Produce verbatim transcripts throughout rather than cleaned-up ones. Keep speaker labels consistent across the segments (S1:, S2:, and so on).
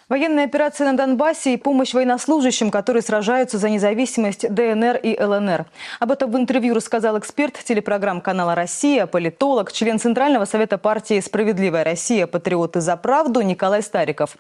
S1: Военная операция на Донбассе и помощь военнослужащим, которые сражаются за независимость ДНР и ЛНР. Об этом в интервью рассказал эксперт телепрограмм канала «Россия», политолог, член Центрального совета партии «Справедливая Россия. Патриоты за правду» Николай Стариков.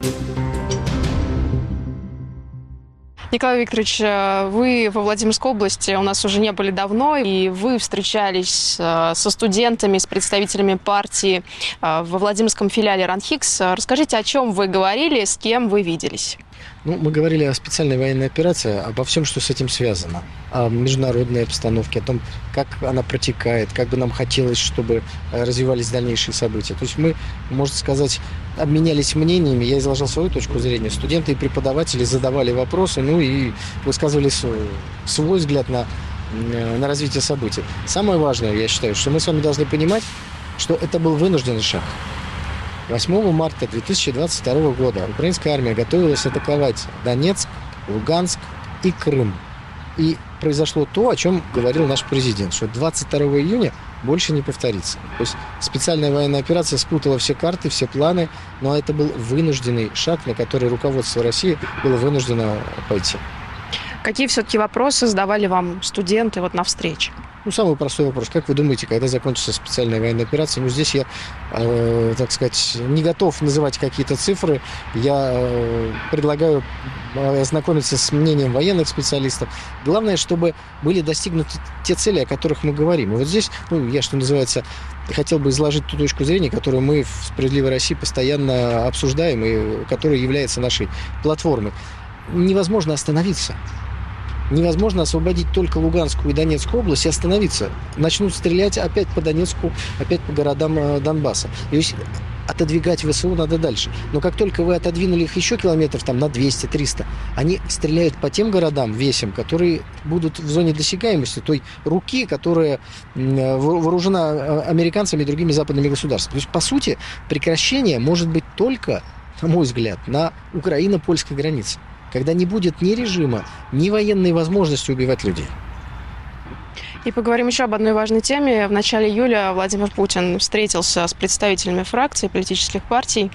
S2: Николай Викторович, вы во Владимирской области у нас уже не были давно, и вы встречались со студентами, с представителями партии во Владимирском филиале РАНХИКС. Расскажите, о чем вы говорили, с кем вы виделись?
S3: Ну, мы говорили о специальной военной операции, обо всем, что с этим связано. О международной обстановке, о том, как она протекает, как бы нам хотелось, чтобы развивались дальнейшие события. То есть мы, можно сказать, обменялись мнениями, я изложил свою точку зрения, студенты и преподаватели задавали вопросы, ну и высказывали свой, свой взгляд на, на развитие событий. Самое важное, я считаю, что мы с вами должны понимать, что это был вынужденный шаг. восьмого марта две тысячи двадцать второго года украинская армия готовилась атаковать Донецк, Луганск и Крым. И произошло то, о чем говорил наш президент, что двадцать второго июня больше не повторится. То есть специальная военная операция спутала все карты, все планы, но это был вынужденный шаг, на который руководство России было вынуждено пойти.
S2: Какие все-таки вопросы задавали вам студенты вот на встрече?
S3: Ну, самый простой вопрос. Как вы думаете, когда закончится специальная военная операция? Ну, здесь я, э, так сказать, не готов называть какие-то цифры. Я э, предлагаю ознакомиться с мнением военных специалистов. Главное, чтобы были достигнуты те цели, о которых мы говорим. И вот здесь, ну, я, что называется, хотел бы изложить ту точку зрения, которую мы в «Справедливой России» постоянно обсуждаем и которая является нашей платформой. Невозможно остановиться. Невозможно освободить только Луганскую и Донецкую область и остановиться. Начнут стрелять опять по Донецку, опять по городам Донбасса. То есть отодвигать ВСУ надо дальше. Но как только вы отодвинули их еще километров там, на двести-триста, они стреляют по тем городам, весям, которые будут в зоне досягаемости той руки, которая вооружена американцами и другими западными государствами. То есть, по сути, прекращение может быть только, на мой взгляд, на украино-польской границе, когда не будет ни режима, ни военной возможности убивать людей.
S2: И поговорим еще об одной важной теме. В начале июля Владимир Путин встретился с представителями фракций, политических партий.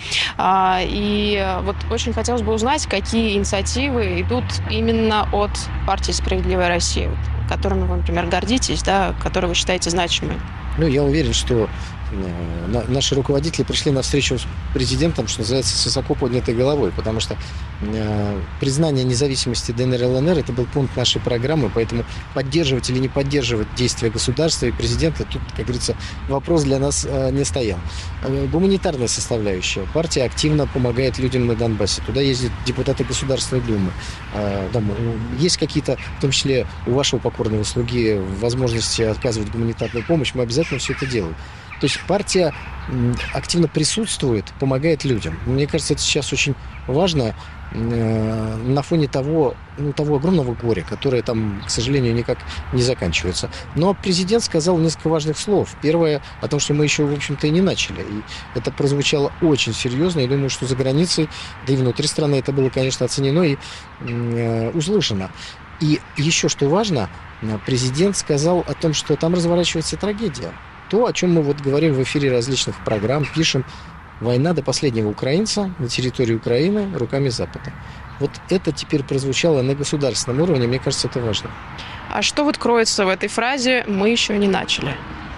S2: И вот очень хотелось бы узнать, какие инициативы идут именно от партии «Справедливая Россия», которыми вы, например, гордитесь, да, которые вы считаете значимыми.
S3: Ну, я уверен, что наши руководители пришли на встречу с президентом, что называется, с высоко поднятой головой, потому что э, признание независимости ДНР и ЛНР – это был пункт нашей программы, поэтому поддерживать или не поддерживать действия государства и президента, тут, как говорится, вопрос для нас э, не стоял. Э, гуманитарная составляющая. Партия активно помогает людям на Донбассе. Туда ездят депутаты Государственной Думы. Э, там, есть какие-то, в том числе у вашего покорного слуги, возможности оказывать гуманитарную помощь, мы обязательно все это делаем. То есть партия активно присутствует, помогает людям. Мне кажется, это сейчас очень важно э, на фоне того, ну, того огромного горя, которое там, к сожалению, никак не заканчивается. Но президент сказал несколько важных слов. Первое, о том, что мы еще, в общем-то, и не начали. И это прозвучало очень серьезно. Я думаю, что за границей, да и внутри страны это было, конечно, оценено и э, услышано. И еще, что важно, президент сказал о том, что там разворачивается трагедия. То, о чем мы вот говорим в эфире различных программ, пишем: война до последнего украинца на территории Украины руками Запада. Вот это теперь прозвучало на государственном уровне, мне кажется, это важно.
S2: А что вот кроется в этой фразе «мы еще не начали»?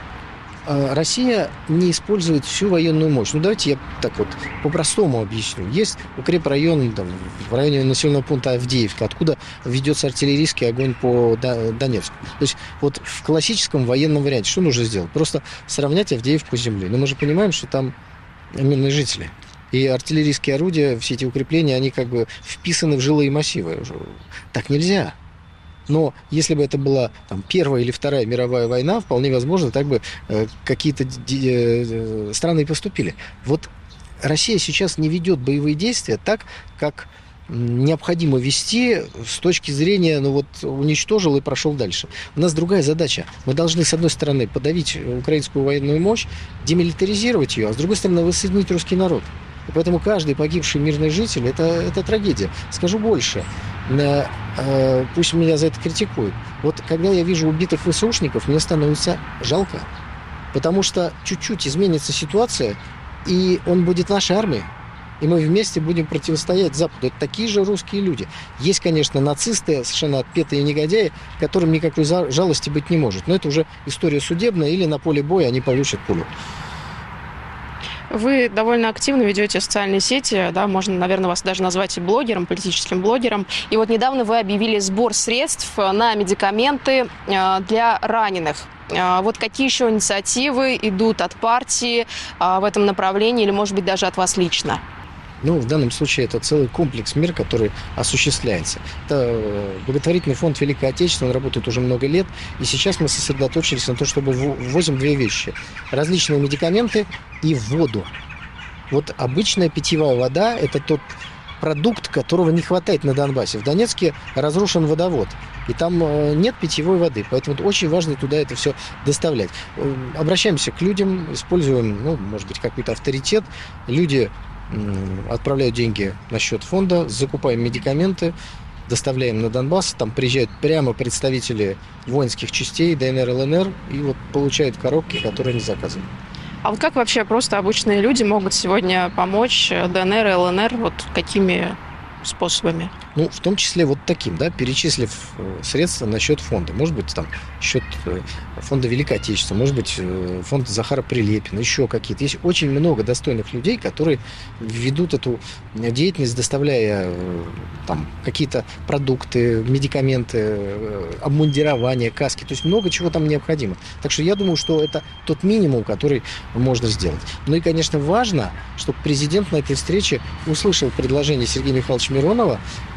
S3: Россия не использует всю военную мощь. Ну, давайте я так вот по-простому объясню. Есть укрепрайон там, в районе населенного пункта Авдеевка, откуда ведется артиллерийский огонь по Донецку. То есть вот в классическом военном варианте что нужно сделать? Просто сравнять Авдеевку с землей. Но мы же понимаем, что там мирные жители. И артиллерийские орудия, все эти укрепления, они как бы вписаны в жилые массивы. Так нельзя. Но если бы это была там, Первая или Вторая мировая война, вполне возможно, так бы э, какие-то э, страны и поступили. Вот Россия сейчас не ведет боевые действия так, как необходимо вести с точки зрения, ну вот, уничтожил и прошел дальше. У нас другая задача. Мы должны, с одной стороны, подавить украинскую военную мощь, демилитаризировать ее, а с другой стороны, воссоединить русский народ. И поэтому каждый погибший мирный житель это, – это трагедия. Скажу больше. Э, э, пусть меня за это критикуют. Вот когда я вижу убитых ВСУшников, мне становится жалко. Потому что чуть-чуть изменится ситуация, и он будет нашей армией. и мы вместе будем противостоять Западу. Это такие же русские люди. Есть, конечно, нацисты, совершенно отпетые негодяи, которым никакой жалости быть не может. Но это уже история судебная, или на поле боя они получат пулю.
S2: Вы довольно активно ведете социальные сети, да, можно, наверное, вас даже назвать и блогером, политическим блогером. И вот недавно вы объявили сбор средств на медикаменты для раненых. Вот какие еще инициативы идут от партии в этом направлении или, может быть, даже от вас лично?
S3: Ну, в данном случае это целый комплекс мер, который осуществляется. Это благотворительный фонд Великой Отечественной, он работает уже много лет, и сейчас мы сосредоточились на том, чтобы ввозим две вещи. Различные медикаменты и воду. Вот обычная питьевая вода – это тот продукт, которого не хватает на Донбассе. В Донецке разрушен водовод, и там нет питьевой воды, поэтому очень важно туда это все доставлять. Обращаемся к людям, используем, ну, может быть, какой-то авторитет. Люди отправляют деньги на счет фонда, закупаем медикаменты, доставляем на Донбасс, там приезжают прямо представители воинских частей ДНР, ЛНР и вот получают коробки, которые они заказывают.
S2: А вот как вообще просто обычные люди могут сегодня помочь ДНР и ЛНР, вот какими способами?
S3: Ну, в том числе вот таким, да, перечислив средства на счет фонда. Может быть, там, счет фонда Великой Отечественной, может быть, фонд Захара Прилепина, еще какие-то. Есть очень много достойных людей, которые ведут эту деятельность, доставляя там какие-то продукты, медикаменты, обмундирование, каски. То есть много чего там необходимо. Так что я думаю, что это тот минимум, который можно сделать. Ну и, конечно, важно, чтобы президент на этой встрече услышал предложение Сергея Михайловича Миронова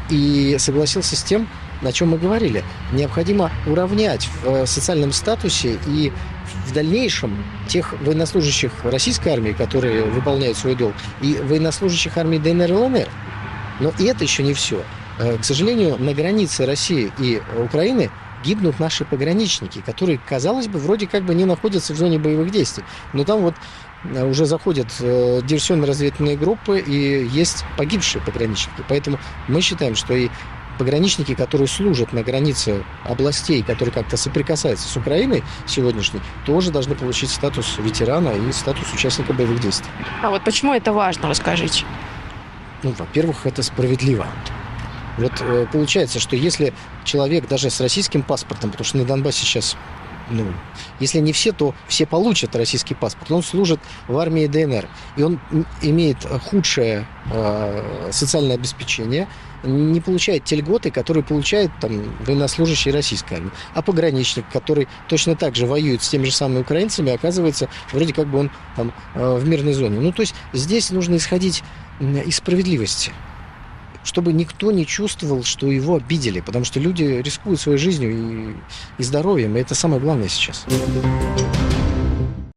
S3: и согласился с тем, о чем мы говорили. Необходимо уравнять в социальном статусе и в дальнейшем тех военнослужащих российской армии, которые выполняют свой долг, и военнослужащих армии ДНР и ЛНР. Но и это еще не все. К сожалению, на границе России и Украины гибнут наши пограничники, которые, казалось бы, вроде как бы не находятся в зоне боевых действий. Но там вот уже заходят диверсионно-разведывательные группы, и есть погибшие пограничники. Поэтому мы считаем, что и пограничники, которые служат на границе областей, которые как-то соприкасаются с Украиной сегодняшней, тоже должны получить статус ветерана и статус участника боевых действий.
S2: А вот почему это важно, расскажите?
S3: Ну, во-первых, это справедливо. Вот э, получается, что если человек даже с российским паспортом, потому что на Донбассе сейчас, ну, если не все, то все получат российский паспорт, он служит в армии ДНР, и он имеет худшее э, социальное обеспечение, не получает те льготы, которые получает там военнослужащий российской армии. А пограничник, который точно так же воюет с теми же самыми украинцами, оказывается, вроде как бы он там э, в мирной зоне. Ну, то есть здесь нужно исходить из справедливости, чтобы никто не чувствовал, что его обидели, потому что люди рискуют своей жизнью и, и здоровьем, и это самое главное сейчас.